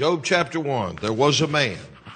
Job chapter 1, there was a man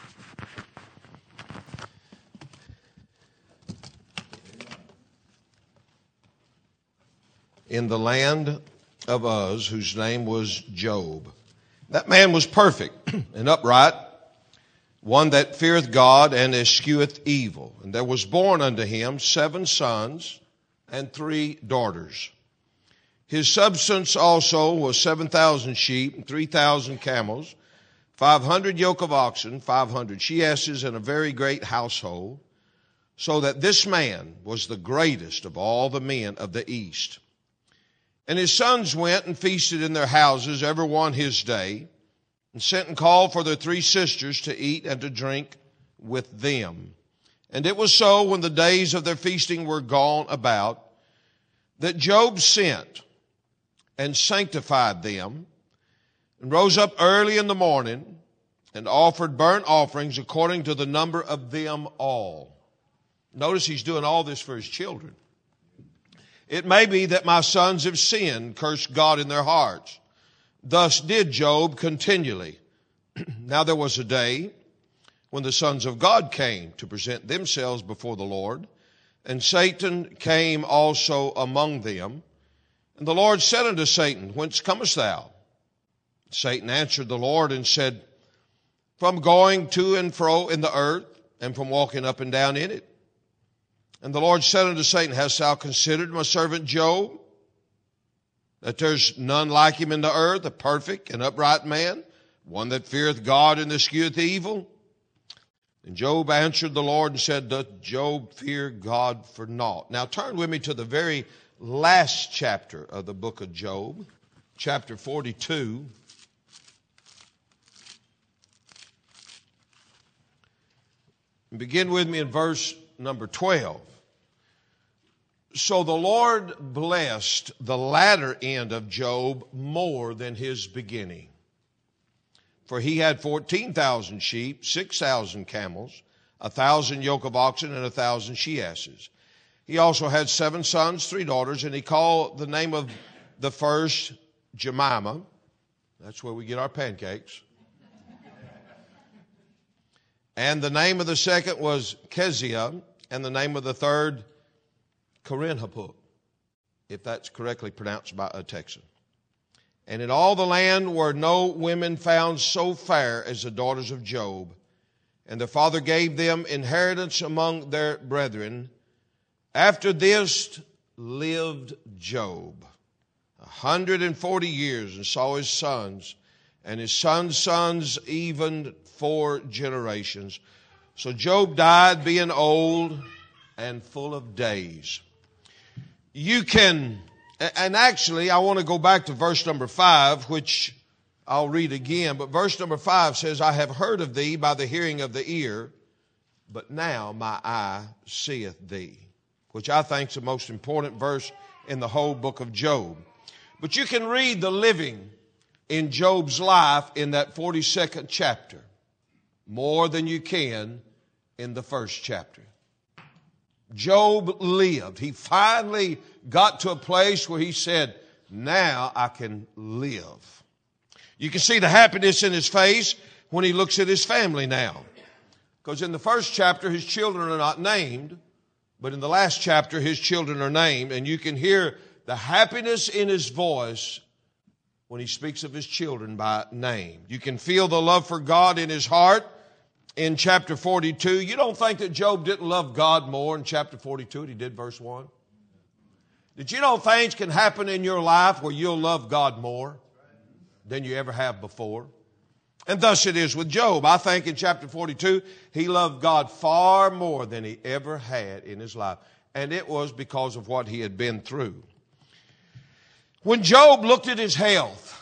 in the land of Uz whose name was Job. That man was perfect and upright, one that feareth God and escheweth evil. And there was born unto him 7 sons and 3 daughters. His substance also was 7,000 sheep and 3,000 camels, 500 yoke of oxen, 500 she-asses, and a very great household, so that this man was the greatest of all the men of the east. And his sons went and feasted in their houses, every one his day, and sent and called for their 3 sisters to eat and to drink with them. And it was so, when the days of their feasting were gone about, that Job sent and sanctified them, and rose up early in the morning, and offered burnt offerings according to the number of them all. Notice he's doing all this for his children. It may be that my sons have sinned, cursed God in their hearts. Thus did Job continually. Now there was a day when the sons of God came to present themselves before the Lord, and Satan came also among them. And the Lord said unto Satan, Whence comest thou? Satan answered the Lord and said, From going to and fro in the earth, and from walking up and down in it. And the Lord said unto Satan, Hast thou considered my servant Job, that there's none like him in the earth, a perfect and upright man, one that feareth God and escheweth evil? And Job answered the Lord and said, Doth Job fear God for naught? Now turn with me to the very last chapter of the book of Job, chapter 42. Begin with me in verse number 12. So the Lord blessed the latter end of Job more than his beginning. For he had 14,000 sheep, 6,000 camels, 1,000 yoke of oxen, and 1,000 she-asses. He also had 7 sons, 3 daughters, and he called the name of the first Jemima. That's where we get our pancakes. And the name of the second was Keziah, and the name of the third, Corinhapuk, if that's correctly pronounced by a Texan. And in all the land were no women found so fair as the daughters of Job. And the father gave them inheritance among their brethren. After this lived Job 140 years and saw his sons, and his sons' sons even 4 generations. So Job died being old and full of days. You can, and actually I want to go back to verse number 5, which I'll read again. But verse number 5 says, I have heard of thee by the hearing of the ear, but now my eye seeth thee. Which I think is the most important verse in the whole book of Job. But you can read the living in Job's life in that 42nd chapter more than you can in the first chapter. Job lived. He finally got to a place where he said, now I can live. You can see the happiness in his face when he looks at his family now. Because in the first chapter, his children are not named. But in the last chapter, his children are named, and you can hear the happiness in his voice when he speaks of his children by name. You can feel the love for God in his heart in chapter 42. You don't think that Job didn't love God more in chapter 42 than he did verse 1? Did you know things can happen in your life where you'll love God more than you ever have before? And thus it is with Job. I think in chapter 42, he loved God far more than he ever had in his life. And it was because of what he had been through. When Job looked at his health,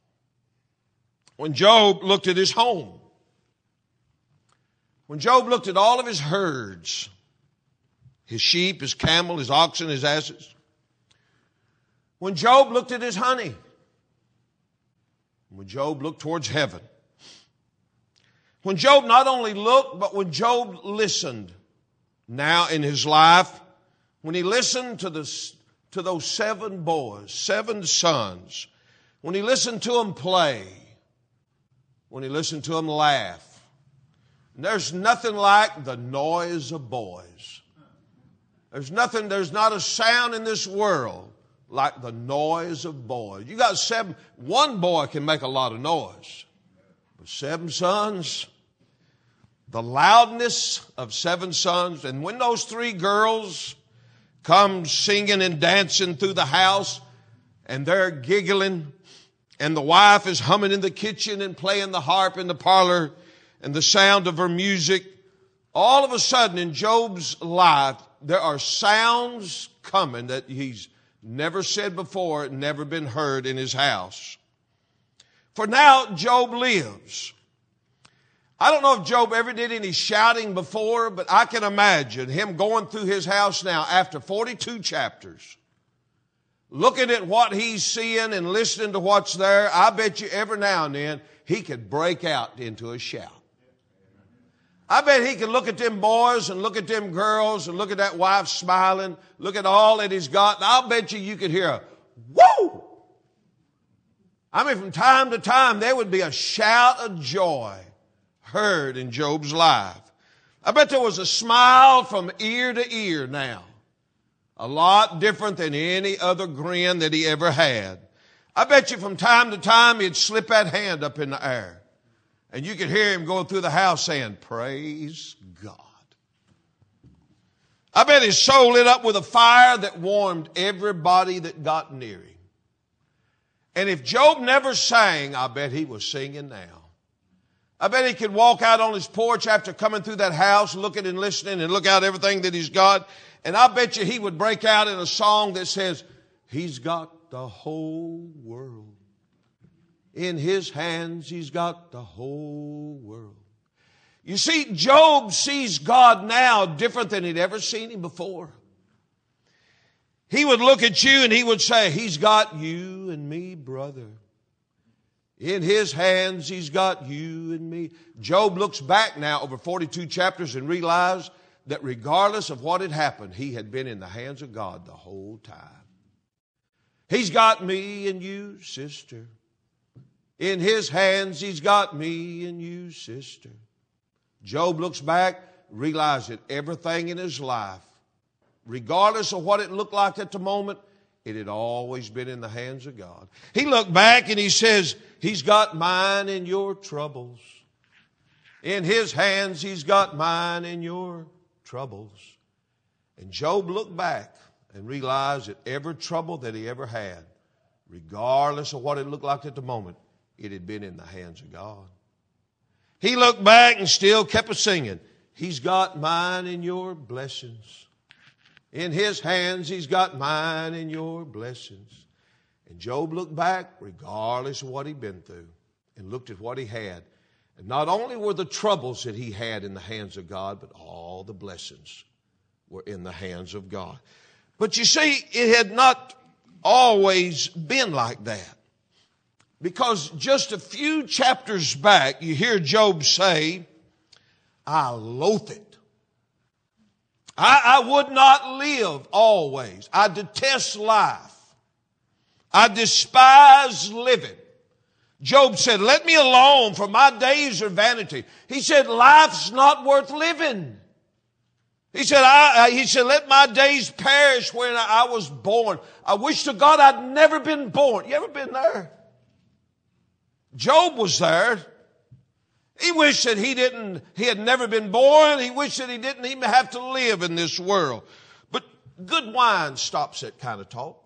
when Job looked at his home, when Job looked at all of his herds, his sheep, his camel, his oxen, his asses, when Job looked at his honey, when Job looked towards heaven, when Job not only looked, but when Job listened now in his life, when he listened to those 7 boys, 7 sons, when he listened to them play, when he listened to them laugh. And there's nothing like the noise of boys. There's not a sound in this world like the noise of boys. You got one boy can make a lot of noise. But 7 sons, the loudness of 7 sons, and when those 3 girls come singing and dancing through the house, and they're giggling, and the wife is humming in the kitchen and playing the harp in the parlor, and the sound of her music, all of a sudden in Job's life, there are sounds coming that he's never said before, never been heard in his house. For now, Job lives. I don't know if Job ever did any shouting before, but I can imagine him going through his house now after 42 chapters, looking at what he's seeing and listening to what's there. I bet you every now and then he could break out into a shout. I bet he could look at them boys and look at them girls and look at that wife smiling, look at all that he's got. And I'll bet you could hear a whoa. I mean, from time to time, there would be a shout of joy heard in Job's life. I bet there was a smile from ear to ear now. A lot different than any other grin that he ever had. I bet you from time to time he'd slip that hand up in the air. And you could hear him going through the house saying, praise God. I bet his soul lit up with a fire that warmed everybody that got near him. And if Job never sang, I bet he was singing now. I bet he could walk out on his porch after coming through that house, looking and listening and look out everything that he's got. And I bet you he would break out in a song that says, he's got the whole world. In his hands, he's got the whole world. You see, Job sees God now different than he'd ever seen him before. He would look at you and he would say, he's got you and me, brother. In his hands, he's got you and me. Job looks back now over 42 chapters and realizes that regardless of what had happened, he had been in the hands of God the whole time. He's got me and you, sister. In his hands, he's got me and you, sister. Job looks back, realizes that everything in his life, regardless of what it looked like at the moment, it had always been in the hands of God. He looked back and he says, he's got mine and your troubles. In his hands, he's got mine and your troubles. And Job looked back and realized that every trouble that he ever had, regardless of what it looked like at the moment, it had been in the hands of God. He looked back and still kept singing. He's got mine and your blessings. In his hands, he's got mine and your blessings. And Job looked back, regardless of what he'd been through, and looked at what he had. And not only were the troubles that he had in the hands of God, but all the blessings were in the hands of God. But you see, it had not always been like that. Because just a few chapters back, you hear Job say, I loathe it. I would not live always. I detest life. I despise living. Job said, let me alone, for my days are vanity. He said, life's not worth living. He said, let my days perish when I was born. I wish to God I'd never been born. You ever been there? Job was there. He wished that he had never been born. He wished that he didn't even have to live in this world. But good wine stops that kind of talk.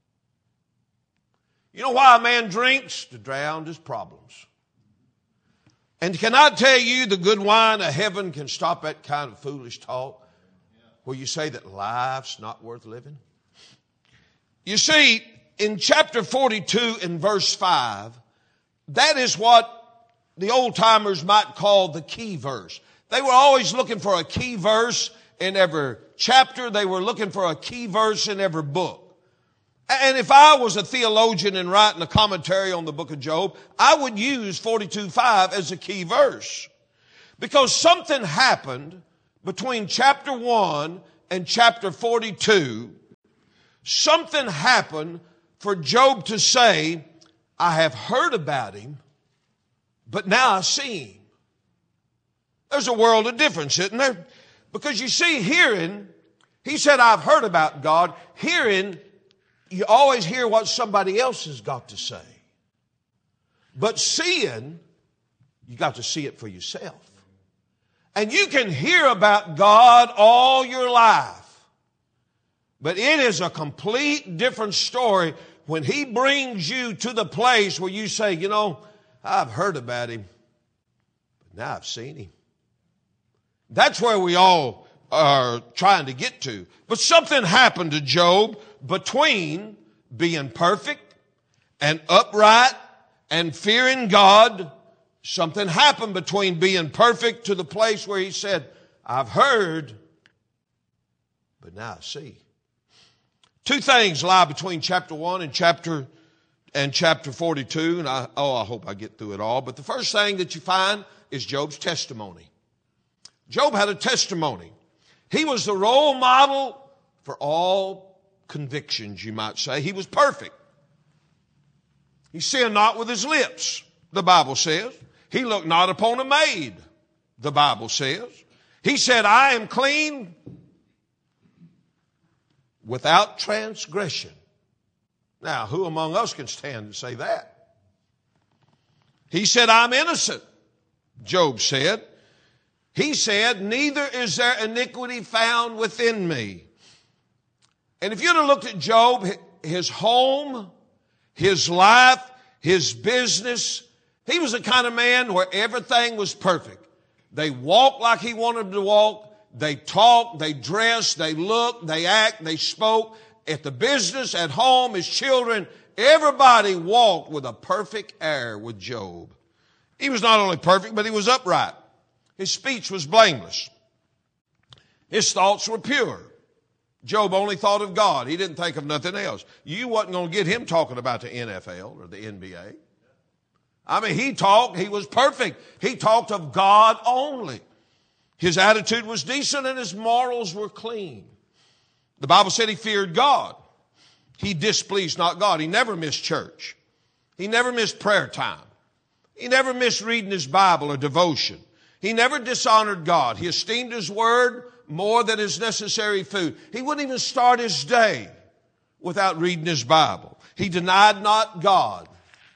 You know why a man drinks? To drown his problems. And can I tell you, the good wine of heaven can stop that kind of foolish talk where you say that life's not worth living? You see, in chapter 42 and verse 5, that is what the old-timers might call the key verse. They were always looking for a key verse in every chapter. They were looking for a key verse in every book. And if I was a theologian and writing a commentary on the book of Job, I would use 42:5 as a key verse. Because something happened between chapter 1 and chapter 42. Something happened for Job to say, I have heard about him, but now I see him. There's a world of difference, isn't there? Because you see, hearing, he said, I've heard about God. Hearing, you always hear what somebody else has got to say. But seeing, you got to see it for yourself. And you can hear about God all your life. But it is a complete different story when he brings you to the place where you say, you know, I've heard about him, but now I've seen him. That's where we all are trying to get to. But something happened to Job between being perfect and upright and fearing God. Something happened between being perfect to the place where he said, I've heard, but now I see. Two things lie between chapter 1 and chapter 42. And I hope I get through it all. But the first thing that you find is Job's testimony. Job had a testimony. He was the role model for all convictions, you might say. He was perfect. He sinned not with his lips, the Bible says. He looked not upon a maid, the Bible says. He said, I am clean without transgression. Now, who among us can stand to say that? He said, I'm innocent, Job said. He said, neither is there iniquity found within me. And if you'd have looked at Job, his home, his life, his business, he was the kind of man where everything was perfect. They walked like he wanted to walk. They talked, they dressed, they looked, they acted, they spoke. At the business, at home, his children, everybody walked with a perfect air with Job. He was not only perfect, but he was upright. His speech was blameless. His thoughts were pure. Job only thought of God. He didn't think of nothing else. You wasn't going to get him talking about the NFL or the NBA. I mean, he was perfect. He talked of God only. His attitude was decent and his morals were clean. The Bible said he feared God. He displeased not God. He never missed church. He never missed prayer time. He never missed reading his Bible or devotion. He never dishonored God. He esteemed his word more than his necessary food. He wouldn't even start his day without reading his Bible. He denied not God.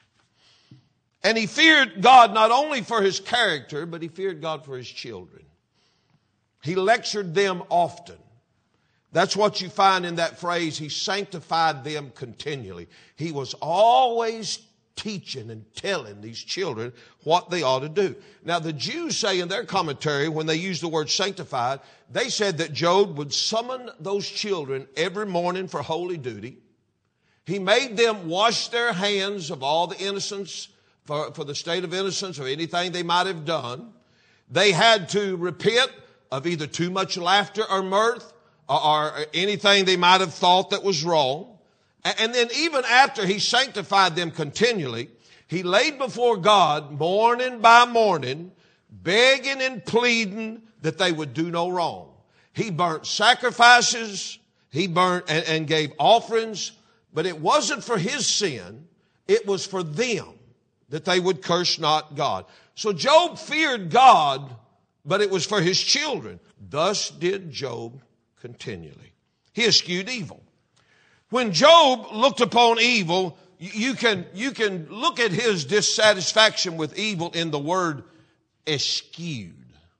And he feared God not only for his character, but he feared God for his children. He lectured them often. That's what you find in that phrase, he sanctified them continually. He was always teaching and telling these children what they ought to do. Now, the Jews say in their commentary, when they use the word sanctified, they said that Job would summon those children every morning for holy duty. He made them wash their hands of all the innocence, for the state of innocence or anything they might have done. They had to repent of either too much laughter or mirth or anything they might have thought that was wrong. And then even after he sanctified them continually, he laid before God morning by morning, begging and pleading that they would do no wrong. He burnt sacrifices, he burnt and gave offerings, but it wasn't for his sin, it was for them that they would curse not God. So Job feared God, but it was for his children. Thus did Job continually. He eschewed evil. When Job looked upon evil, you can look at his dissatisfaction with evil in the word eschewed.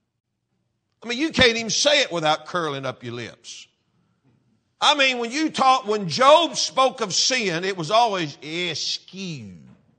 I mean, you can't even say it without curling up your lips. I mean, when Job spoke of sin, it was always eschewed.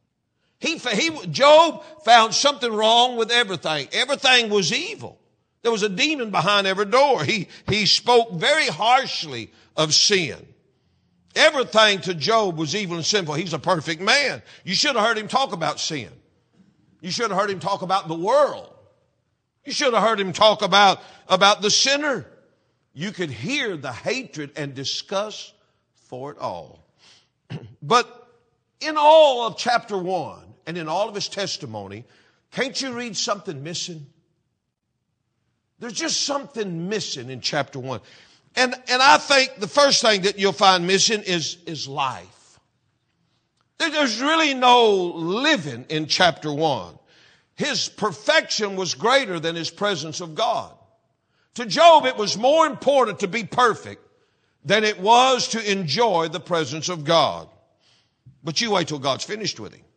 Job found something wrong with everything. Everything was evil. There was a demon behind every door. He spoke very harshly of sin. Everything to Job was evil and sinful. He's a perfect man. You should have heard him talk about sin. You should have heard him talk about the world. You should have heard him talk about the sinner. You could hear the hatred and disgust for it all. But in all of chapter 1 and in all of his testimony, can't you read something missing? There's just something missing in chapter 1. And I think the first thing that you'll find missing is life. There's really no living in chapter 1. his perfection was greater than his presence of God. To Job, it was more important to be perfect than it was to enjoy the presence of God. But you wait till God's finished with him.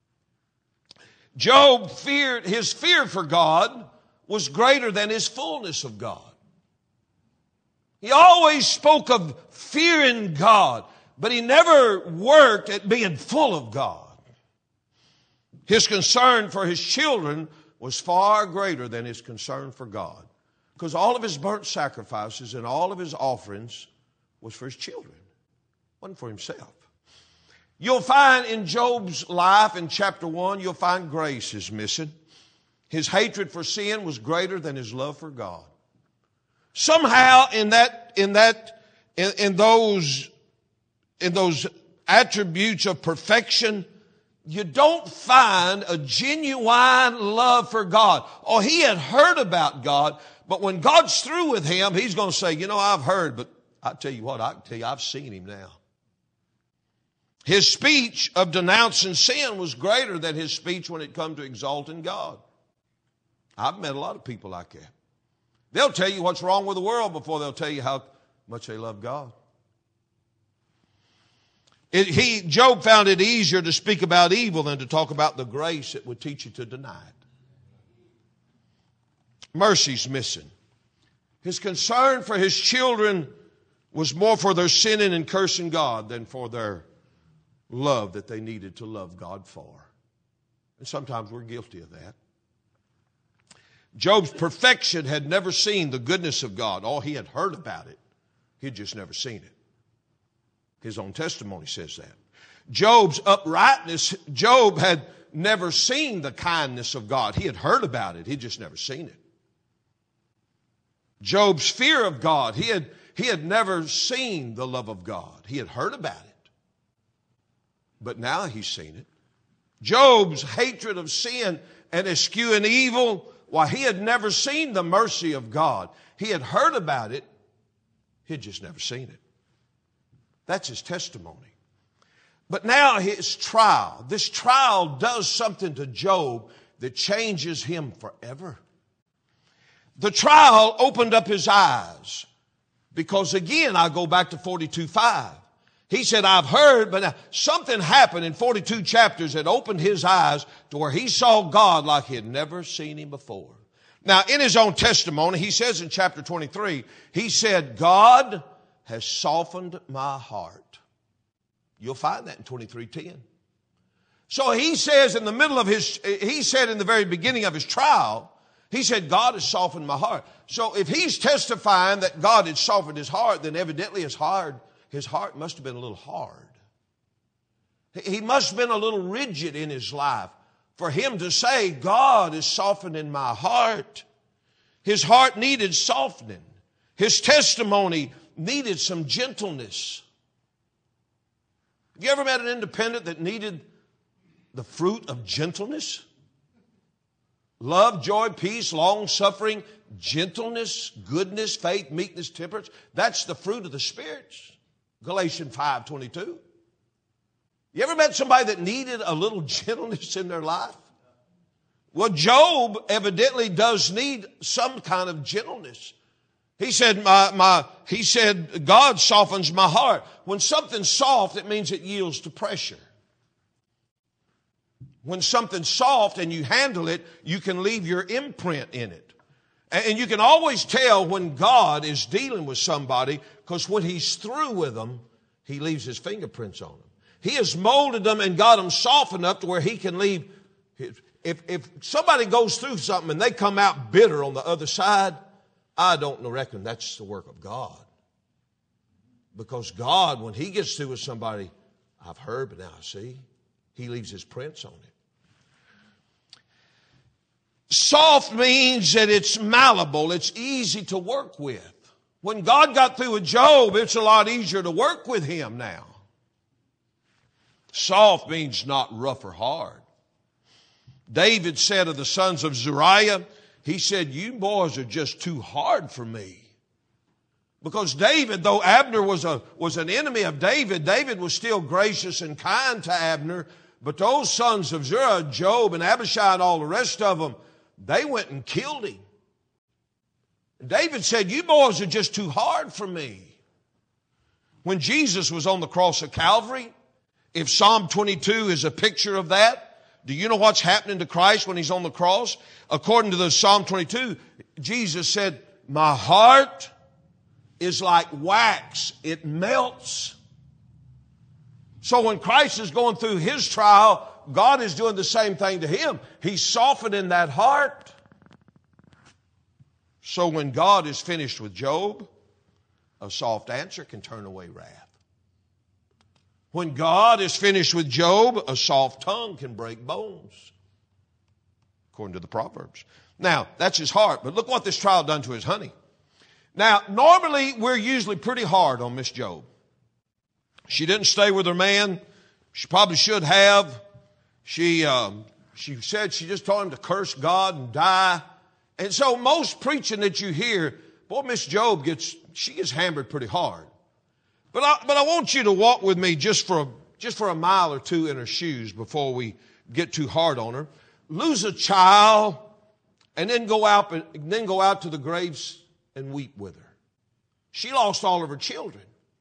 Job his fear for God was greater than his fullness of God. He always spoke of fearing God, but he never worked at being full of God. His concern for his children was far greater than his concern for God, because all of his burnt sacrifices and all of his offerings was for his children. It wasn't for himself. You'll find in Job's life in chapter 1, you'll find grace is missing. His hatred for sin was greater than his love for God. Somehow in those attributes of perfection, you don't find a genuine love for God. Oh, he had heard about God, but when God's through with him, he's going to say, you know, I've heard, but I tell you what, I can tell you, I've seen him now. His speech of denouncing sin was greater than his speech when it come to exalting God. I've met a lot of people like that. They'll tell you what's wrong with the world before they'll tell you how much they love God. Job found it easier to speak about evil than to talk about the grace that would teach you to deny it. Mercy's missing. His concern for his children was more for their sinning and cursing God than for their love that they needed to love God for. And sometimes we're guilty of that. Job's perfection had never seen the goodness of God. Oh, he had heard about it. He'd just never seen it. His own testimony says that. Job's uprightness, Job had never seen the kindness of God. He had heard about it. He'd just never seen it. Job's fear of God, he had never seen the love of God. He had heard about it. But now he's seen it. Job's hatred of sin and eschewing evil, why, he had never seen the mercy of God. He had heard about it. He'd just never seen it. That's his testimony. But now his trial. This trial does something to Job that changes him forever. The trial opened up his eyes. Because again, I go back to 42:5. He said, I've heard, but now something happened in 42 chapters that opened his eyes to where he saw God like he had never seen him before. Now, in his own testimony, he says in chapter 23, he said, God has softened my heart. You'll find that in 23:10. So he says in the middle of he said in the very beginning of his trial, he said, God has softened my heart. So if he's testifying that God had softened his heart, then evidently his heart must have been a little hard. He must have been a little rigid in his life for him to say, God is softening my heart. His heart needed softening. His testimony needed some gentleness. Have you ever met an independent that needed the fruit of gentleness? Love, joy, peace, long-suffering, gentleness, goodness, faith, meekness, temperance. That's the fruit of the spirits. Galatians 5:22. You ever met somebody that needed a little gentleness in their life? Well, Job evidently does need some kind of gentleness. He said, God softens my heart. When something's soft, it means it yields to pressure. When something's soft and you handle it, you can leave your imprint in it. And you can always tell when God is dealing with somebody, because when he's through with them, he leaves his fingerprints on them. He has molded them and got them soft enough to where he can leave. If somebody goes through something and they come out bitter on the other side, I don't reckon that's the work of God. Because God, when he gets through with somebody, I've heard, but now I see, he leaves his prints on it. Soft means that it's malleable, it's easy to work with. When God got through with Job, it's a lot easier to work with him now. Soft means not rough or hard. David said of the sons of Zeruiah, he said, you boys are just too hard for me. Because David, though Abner was an enemy of David, David was still gracious and kind to Abner. But those sons of Zerah, Job and Abishai and all the rest of them, they went and killed him. David said, you boys are just too hard for me. When Jesus was on the cross of Calvary, if Psalm 22 is a picture of that, do you know what's happening to Christ when he's on the cross? According to the Psalm 22, Jesus said, my heart is like wax. It melts. So when Christ is going through his trial, God is doing the same thing to him. He's softening that heart. So when God is finished with Job, a soft answer can turn away wrath. When God is finished with Job, a soft tongue can break bones, according to the Proverbs. Now, that's his heart, but look what this trial done to his honey. Now, normally we're usually pretty hard on Miss Job. She didn't stay with her man. She probably should have. She said she just told him to curse God and die. And so most preaching that you hear, boy, Miss Job she gets hammered pretty hard. But I want you to walk with me just for a mile or two in her shoes before we get too hard on her. Lose a child and then go out to the graves and weep with her. She lost all of her children.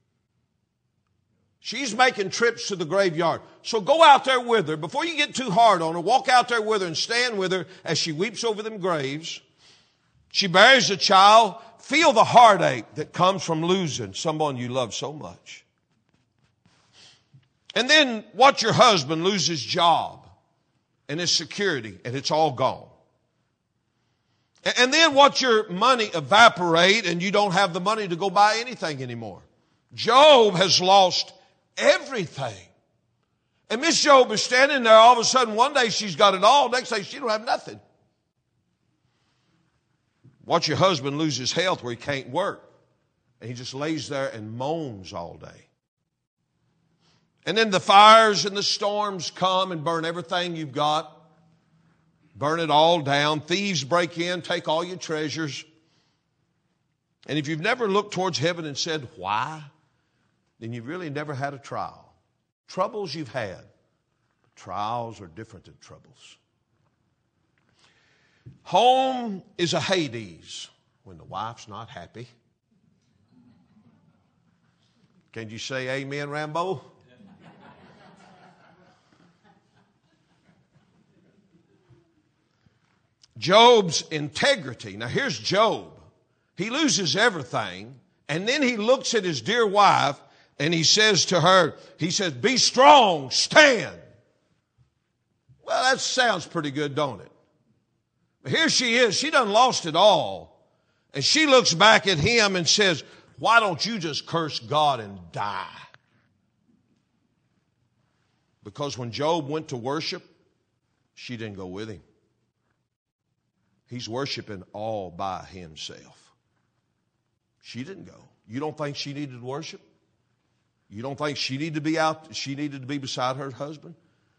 She's making trips to the graveyard. So go out there with her. Before you get too hard on her, walk out there with her and stand with her as she weeps over them graves. She buries a child. Feel the heartache that comes from losing someone you love so much. And then watch your husband lose his job and his security, and it's all gone. And then watch your money evaporate and you don't have the money to go buy anything anymore. Job has lost everything. And Miss Job is standing there, all of a sudden one day she's got it all, next day she don't have nothing. Watch your husband lose his health where he can't work. And he just lays there and moans all day. And then the fires and the storms come and burn everything you've got. Burn it all down. Thieves break in, take all your treasures. And if you've never looked towards heaven and said, why? Then you've really never had a trial. Troubles you've had. Trials are different than troubles. Home is a Hades when the wife's not happy. Can you say amen, Rambo? Job's integrity. Now here's Job. He loses everything, and then he looks at his dear wife and he says to her, he says, be strong, stand. Well, that sounds pretty good, don't it? But here she is. She done lost it all. And she looks back at him and says, why don't you just curse God and die? Because when Job went to worship, she didn't go with him. He's worshiping all by himself. She didn't go. You don't think she needed worship? You don't think she needed to be out? She needed to be beside her husband?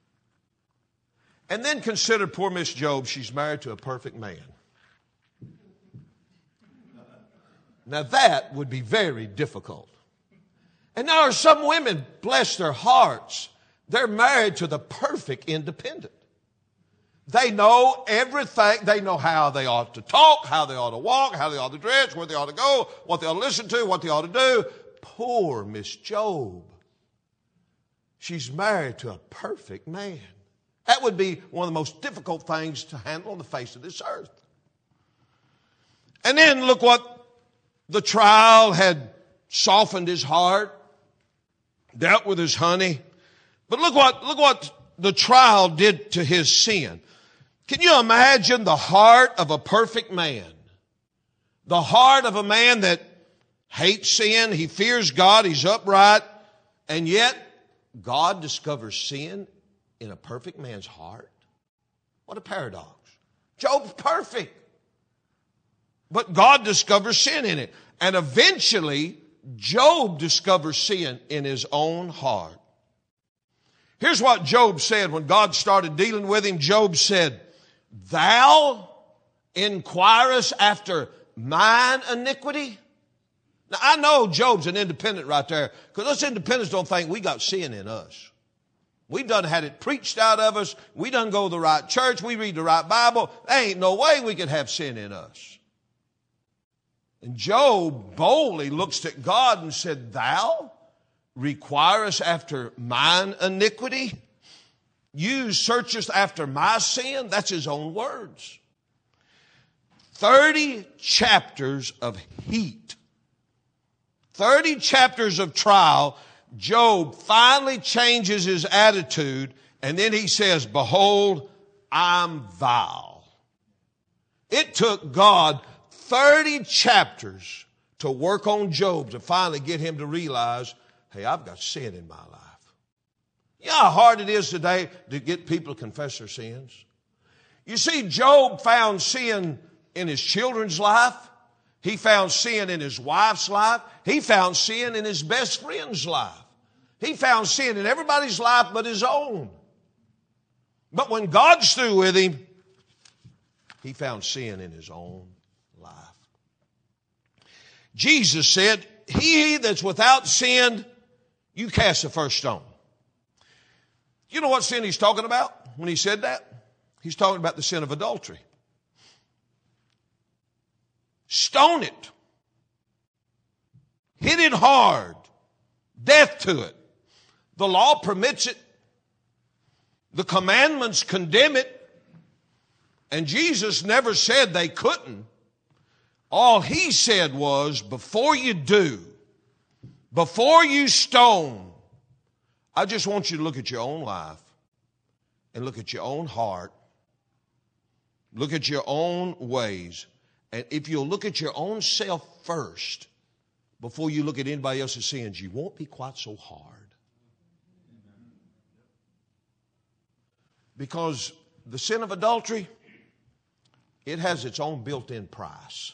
And then consider poor Miss Job. She's married to a perfect man. Now that would be very difficult. And there are some women, bless their hearts, they're married to the perfect independent. They know everything. They know how they ought to talk, how they ought to walk, how they ought to dress, where they ought to go, what they ought to listen to, what they ought to do. Poor Miss Job. She's married to a perfect man. That would be one of the most difficult things to handle on the face of this earth. And then look what the trial had softened his heart, dealt with his honey. But look what the trial did to his sin. Can you imagine the heart of a perfect man? The heart of a man that hates sin, he fears God, he's upright, and yet God discovers sin in a perfect man's heart? What a paradox. Job's perfect, but God discovers sin in it. And eventually, Job discovers sin in his own heart. Here's what Job said when God started dealing with him. Job said, thou inquirest after mine iniquity? Now, I know Job's an independent right there, because us independents don't think we got sin in us. We done had it preached out of us. We done go to the right church. We read the right Bible. There ain't no way we could have sin in us. And Job boldly looks at God and said, Thou requirest after mine iniquity? You searchest after my sin? That's his own words. 30 chapters of heat. 30 chapters of trial. Job finally changes his attitude, and then he says, Behold, I'm vile. It took God 30 chapters to work on Job to finally get him to realize, hey, I've got sin in my life. You know how hard it is today to get people to confess their sins? You see, Job found sin in his children's life. He found sin in his wife's life. He found sin in his best friend's life. He found sin in everybody's life but his own. But when God's through with him, he found sin in his own life. Jesus said, He that's without sin, you cast the first stone. You know what sin he's talking about when he said that? He's talking about the sin of adultery. Stone it. Hit it hard. Death to it. The law permits it. The commandments condemn it. And Jesus never said they couldn't. All he said was, before you do, before you stone, I just want you to look at your own life and look at your own heart. Look at your own ways. And if you'll look at your own self first, before you look at anybody else's sins, you won't be quite so hard. Because the sin of adultery, it has its own built-in price.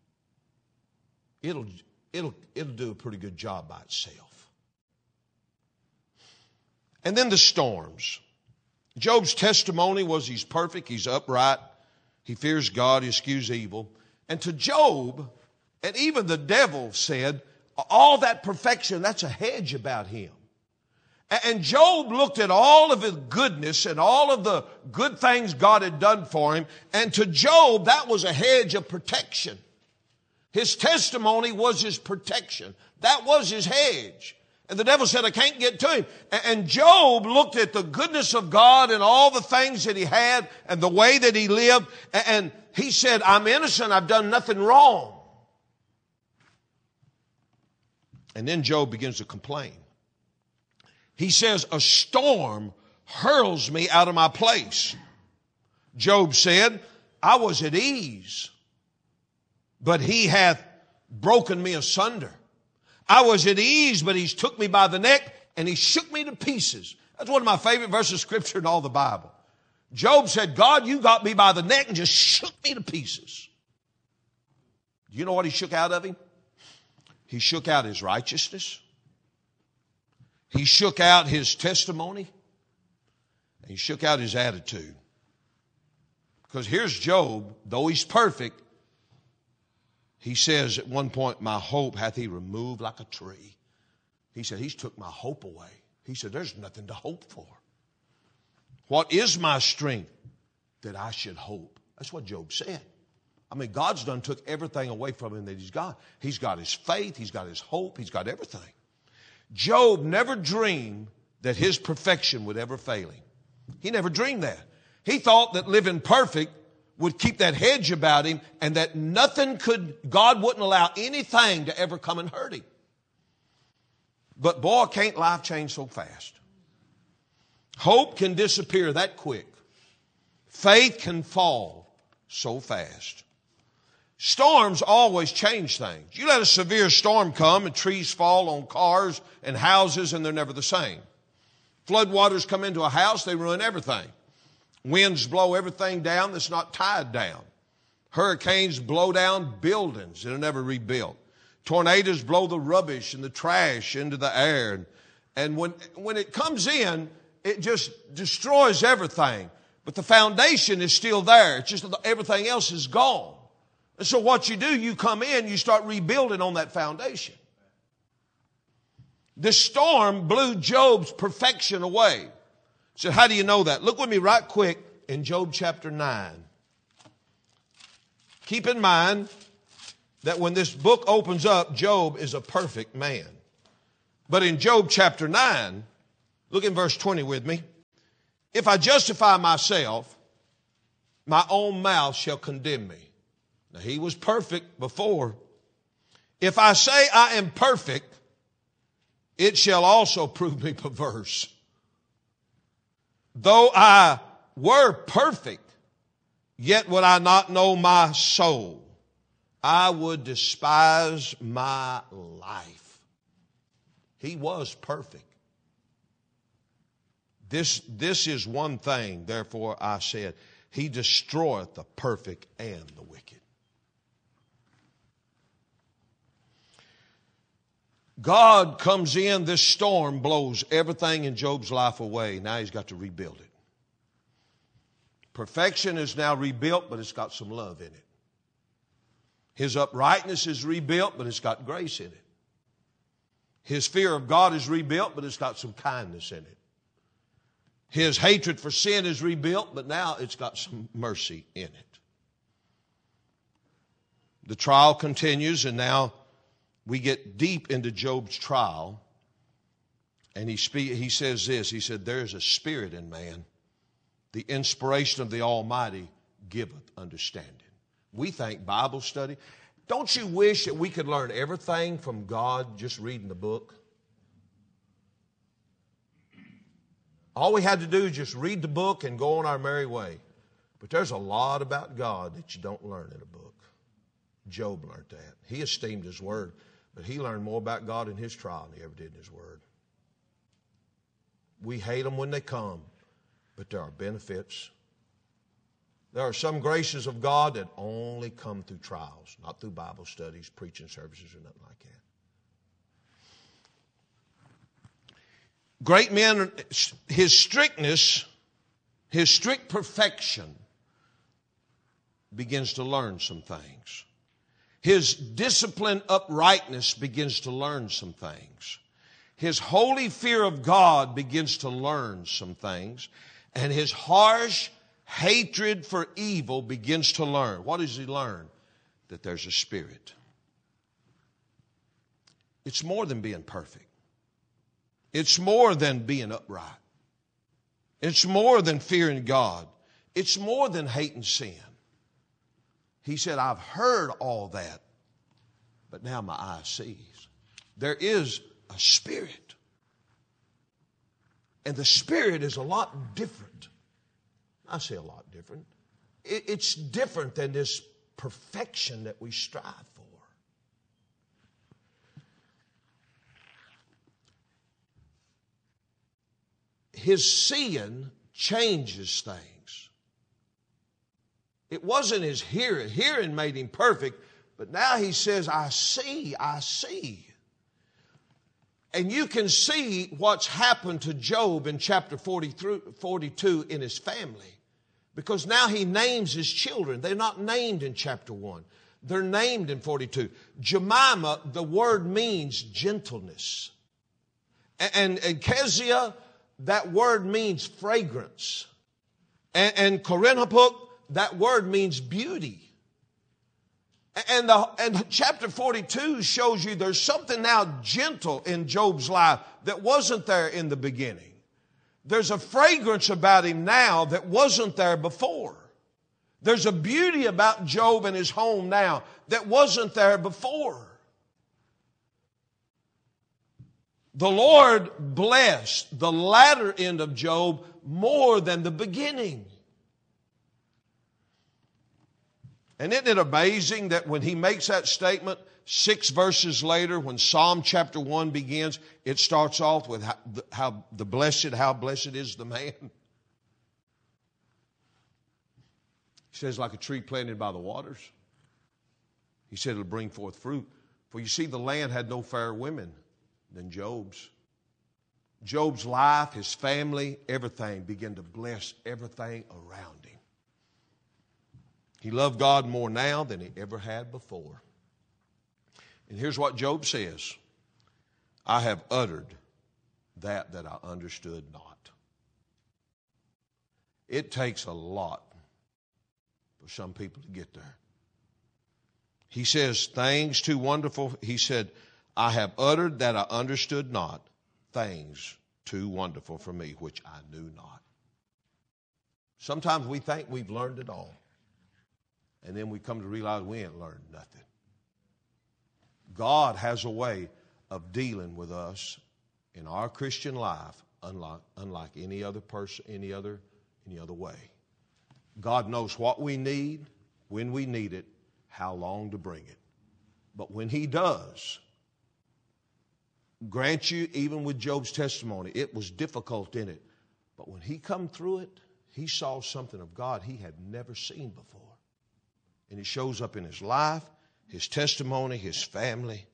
It'll do a pretty good job by itself. And then the storms. Job's testimony was he's perfect, he's upright, he fears God, he eschews evil. And to Job, and even the devil said, all that perfection, that's a hedge about him. And Job looked at all of his goodness and all of the good things God had done for him. And to Job, that was a hedge of protection. His testimony was his protection. That was his hedge. And the devil said, I can't get to him. And Job looked at the goodness of God and all the things that he had and the way that he lived. And he said, I'm innocent. I've done nothing wrong. And then Job begins to complain. He says, a storm hurls me out of my place. Job said, I was at ease, but he hath broken me asunder. I was at ease, but he's took me by the neck and he shook me to pieces. That's one of my favorite verses of scripture in all the Bible. Job said, God, you got me by the neck and just shook me to pieces. Do you know what he shook out of him? He shook out his righteousness. He shook out his testimony. And he shook out his attitude. Because here's Job, though he's perfect, he says at one point, my hope hath he removed like a tree. He said, he's took my hope away. He said, there's nothing to hope for. What is my strength that I should hope? That's what Job said. I mean, God's done took everything away from him that he's got. He's got his faith. He's got his hope. He's got everything. Job never dreamed that his perfection would ever fail him. He never dreamed that. He thought that living perfect would keep that hedge about him and that God wouldn't allow anything to ever come and hurt him. But boy, can't life change so fast. Hope can disappear that quick. Faith can fall so fast. Storms always change things. You let a severe storm come and trees fall on cars and houses and they're never the same. Floodwaters come into a house, they ruin everything. Winds blow everything down that's not tied down. Hurricanes blow down buildings that are never rebuilt. Tornadoes blow the rubbish and the trash into the air. And when it comes in, it just destroys everything. But the foundation is still there. It's just everything else is gone. And so what you do, you come in, you start rebuilding on that foundation. The storm blew Job's perfection away. So how do you know that? Look with me right quick in Job chapter 9. Keep in mind that when this book opens up, Job is a perfect man. But in Job chapter 9, look in verse 20 with me. If I justify myself, my own mouth shall condemn me. Now, he was perfect before. If I say I am perfect, it shall also prove me perverse. Though I were perfect, yet would I not know my soul. I would despise my life. He was perfect. This is one thing, therefore I said, he destroyeth the perfect and the wicked. God comes in, this storm blows everything in Job's life away. Now he's got to rebuild it. Perfection is now rebuilt, but it's got some love in it. His uprightness is rebuilt, but it's got grace in it. His fear of God is rebuilt, but it's got some kindness in it. His hatred for sin is rebuilt, but now it's got some mercy in it. The trial continues, and now we get deep into Job's trial. And he says this, he said, there is a spirit in man. The inspiration of the Almighty giveth understanding. We think Bible study. Don't you wish that we could learn everything from God just reading the book? All we had to do is just read the book and go on our merry way. But there's a lot about God that you don't learn in a book. Job learned that. He esteemed his word, but he learned more about God in his trial than he ever did in his word. We hate them when they come, but there are benefits. There are some graces of God that only come through trials, not through Bible studies, preaching services, or nothing like that. Great men, his strictness, his strict perfection begins to learn some things. His disciplined uprightness begins to learn some things. His holy fear of God begins to learn some things. And his harsh hatred for evil begins to learn. What does he learn? That there's a spirit. It's more than being perfect. It's more than being upright. It's more than fearing God. It's more than hating sin. He said, I've heard all that, but now my eye sees. There is a spirit. And the spirit is a lot different. I say a lot different. It's different than this perfection that we strive for. His seeing changes things. It wasn't his hearing. Hearing made him perfect, but now he says, I see, I see. And you can see what's happened to Job in chapter 42 in his family. Because now he names his children. They're not named in chapter 1. They're named in 42. Jemima, the word means gentleness. And Keziah, that word means fragrance. And Korinhapuk, that word means beauty. And chapter 42 shows you there's something now gentle in Job's life that wasn't there in the beginning. There's a fragrance about him now that wasn't there before. There's a beauty about Job and his home now that wasn't there before. The Lord blessed the latter end of Job more than the beginning. And isn't it amazing that when he makes that statement, 6 verses later, when Psalm chapter 1 begins, it starts off with how blessed is the man. He says, like a tree planted by the waters. He said it'll bring forth fruit. For you see, the land had no fairer women than Job's. Job's life, his family, everything began to bless everything around him. He loved God more now than he ever had before. And here's what Job says. I have uttered that I understood not. It takes a lot for some people to get there. He says, things too wonderful. He said, I have uttered that I understood not, things too wonderful for me, which I knew not. Sometimes we think we've learned it all. And then we come to realize we ain't learned nothing. God has a way of dealing with us in our Christian life unlike any other person, any other way. God knows what we need, when we need it, how long to bring it. But when He does, grant you, even with Job's testimony, it was difficult in it. But when he come through it, he saw something of God he had never seen before. And it shows up in his life, his testimony, his family.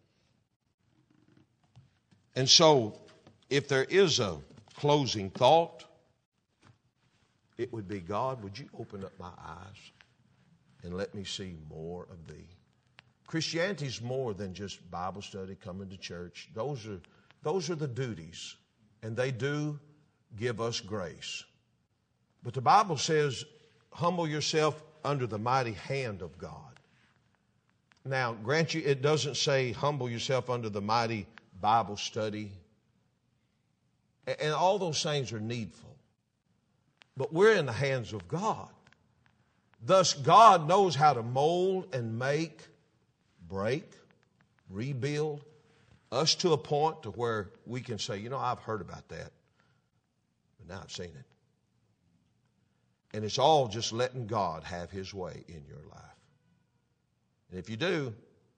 And so, if there is a closing thought, it would be, God, would you open up my eyes and let me see more of Thee? Christianity is more than just Bible study, coming to church. Those are the duties, and they do give us grace. But the Bible says, humble yourself under the mighty hand of God. Now, grant you, it doesn't say humble yourself under the mighty Bible study. And all those things are needful. But we're in the hands of God. Thus, God knows how to mold and make, break, rebuild us to a point to where we can say, you know, I've heard about that, but now I've seen it. And it's all just letting God have His way in your life. And if you do,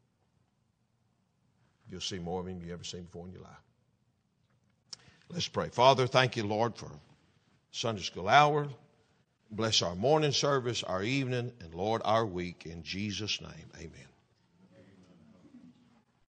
you'll see more of Him you ever seen before in your life. Let's pray. Father, thank you, Lord, for Sunday school hour. Bless our morning service, our evening, and Lord, our week. In Jesus' name, amen.